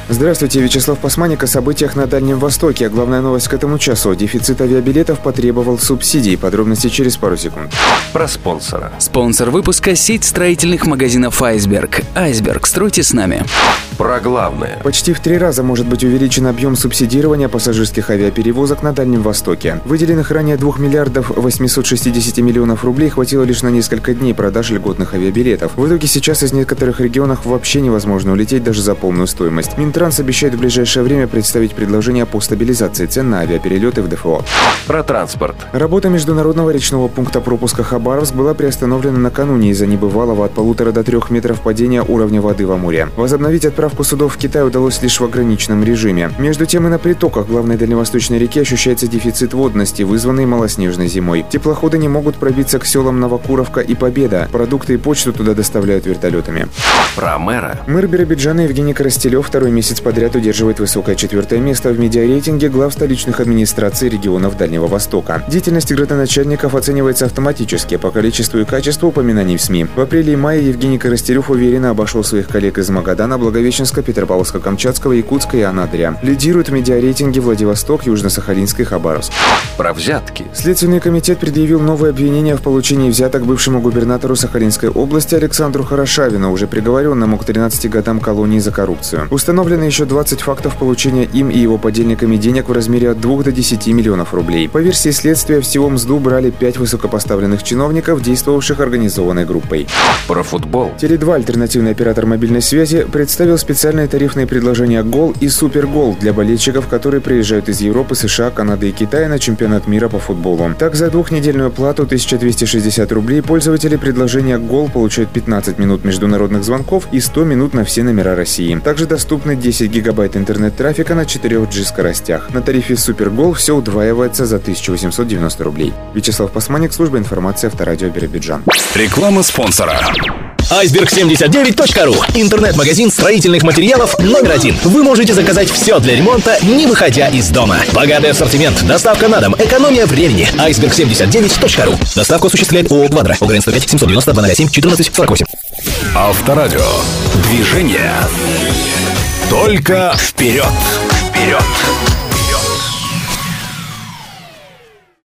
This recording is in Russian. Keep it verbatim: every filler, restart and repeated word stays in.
Здравствуйте, Вячеслав Пасманик о событиях на Дальнем Востоке. Главная новость к этому часу. Дефицит авиабилетов потребовал субсидий. Подробности через пару секунд. Про спонсора. Спонсор выпуска – сеть строительных магазинов «Айсберг». «Айсберг», стройте с нами. Про главное. Почти в три раза может быть увеличен объем субсидирования пассажирских авиаперевозок на Дальнем Востоке. Выделенных ранее двух миллиардов восемьсот шестьдесят миллионов рублей хватило лишь на несколько дней продаж льготных авиабилетов. В итоге сейчас из некоторых регионов вообще невозможно улететь даже за полную стоимость. Минтранс обещает в ближайшее время представить предложение по стабилизации цен на авиаперелеты в ДФО. Про транспорт. Работа международного речного пункта пропуска Хабаровск была приостановлена накануне из-за небывалого от полутора до трех метров падения уровня воды в Амуре. Возобновить отправку судов в Китай удалось лишь в ограниченном режиме. Между тем и на притоках главной дальневосточной реки ощущается дефицит водности, вызванный малоснежной зимой. Теплоходы не могут пробиться к селам Новокуровка и Победа. Продукты и почту туда доставляют вертолетами. Про мэра. Мэр Биробиджана Евгений Коростелев второй месяц подряд удерживает высокое четвертое место в медиарейтинге глав столичных администраций регионов Дальнего Востока. Деятельность градоначальников оценивается автоматически по количеству и качеству упоминаний в СМИ. В апреле и мае Евгений Коростелев уверенно обошел своих коллег из Магадана, Благовещенска, Петропавловска-Камчатского, Якутска и Анадыря. Лидирует в медиарейтинге Владивосток, Южно-Сахалинск и Хабаровск. Про взятки. Следственный комитет предъявил новые обвинения в получении взяток бывшему губернатору Сахалинской области Александру Хорошавину, уже приговоренному к тринадцати годам колонии за коррупцию. Установлено еще двадцать фактов получения им и его подельниками денег в размере от двух до десяти миллионов рублей. По версии следствия, всего мзду брали пять высокопоставленных чиновников, действовавших организованной группой. Про футбол. Теле два, альтернативный оператор мобильной связи, представил специальные тарифные предложения «Гол» и «Супергол» для болельщиков, которые приезжают из Европы, США, Канады и Китая на чемпионат мира по футболу. Так, за двухнедельную плату тысяча двести шестьдесят рублей пользователи предложения «Гол» получают пятнадцать минут международных звонков и сто минут на все номера России. Также доступны десять гигабайт интернет-трафика на четырех джи скоростях. На тарифе «Супергол» все удваивается за тысячу восемьсот девяносто рублей. Вячеслав Пасманик, служба информации Авторадио Биробиджан. Реклама спонсора. айсберг семьдесят девять точка ру. Интернет-магазин строительных материалов номер один. Вы можете заказать все для ремонта, не выходя из дома. Богатый ассортимент, доставка на дом, экономия времени. айсберг семьдесят девять точка ру. Доставку осуществляет ООО «Квадро». ОГРН сто пять семьсот девяносто два ноль семь четырнадцать сорок восемь. Авторадио. Движение. Только вперед. Вперед.